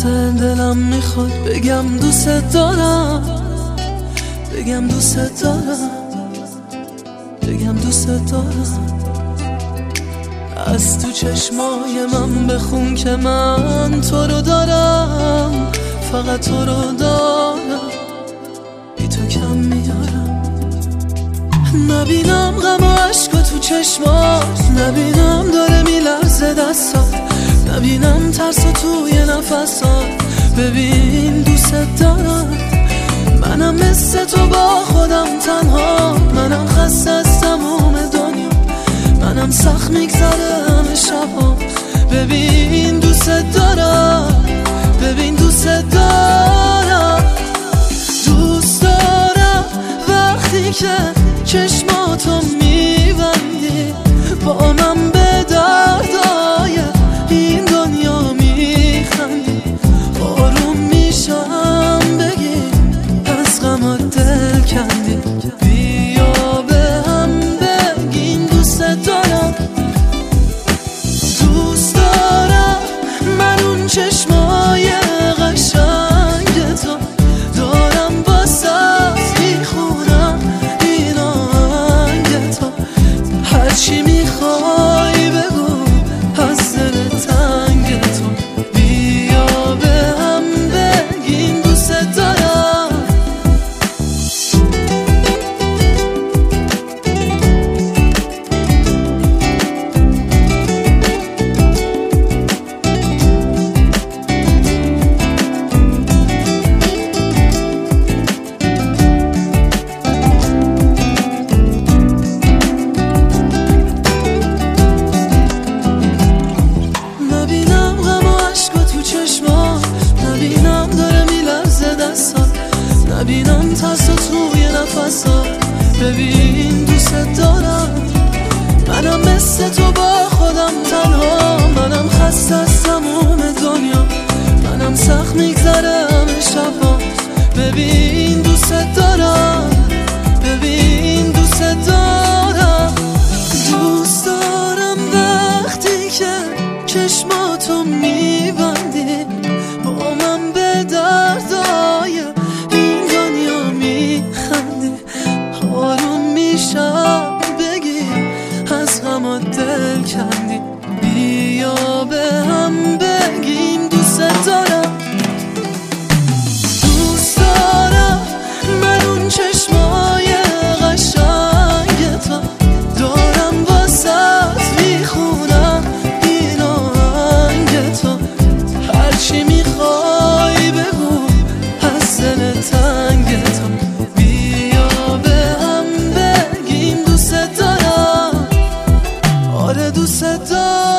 وقت دلم میخواد بگم دوست دارم، بگم دوست دارم، بگم دوست دارم. از تو چشمای من بخون که من تو رو دارم، فقط تو رو دارم، بی تو کم میارم. نبینم غم و عشق تو چشمات، نبینم داره میلرزه دستات، نبینم ترس توی نفسات. ببین دوست دارم، منم مثل تو با خودم تنها، منم خسته از تموم دنیا، منم سخت میگذره همه شبام. ببین دوست دارم، ببین دوست دارم، دوست دارم وقتی که چشماتو میبندی با من به دردای این دنیا میخندی. آروم میشم بگی از غمات دل کندی، بیا به هم بگین دوست دارم. دوست دارم من اون چشمای قشنگ تو دارم، واسه میخونم این آهنگ تو. هرچی میخوای بگو از دل تنگ تو، بیا به هم بگین دوست دارم. نبینم داره میلرزه دستات، نبینم ترس توی نفسات. ببین دوست دارم، منم مثل تو با خودم تنها، منم خسته از تموم دنیا، منم سخت میگذره همه شبام. ببین دوست دارم، ببین دوست دارم، دوست دارم وقتی که چشماتو میبندی با من به دردای این دنیا میخندی. آروم میشم بگی از غمات دل کندی، بیا به هم بگیم دوست دارم. دوست دارم من اون چشمای قشنگ تو دارم، واسه میخونم این آهنگ تو. هرچی میخوای بگو از دل تنگ تو، بیا به هم بگیم دوست دارم. آره دوست دارم.